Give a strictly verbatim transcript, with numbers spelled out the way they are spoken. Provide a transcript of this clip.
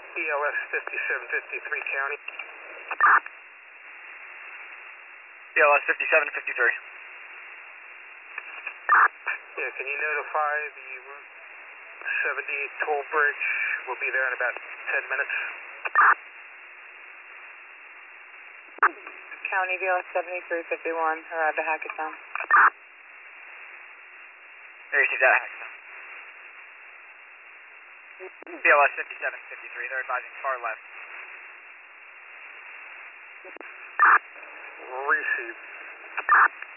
B L S fifty-seven fifty-three County. B L S fifty-seven fifty-three. Yeah, can you notify the Route seventy-eight toll bridge? We'll be there in about ten minutes. County B L S seventy-three fifty-one, arrived at Hackettstown. They received that at Hackettstown. B L S fifty-seven fifty-three, they're advising far left. Received.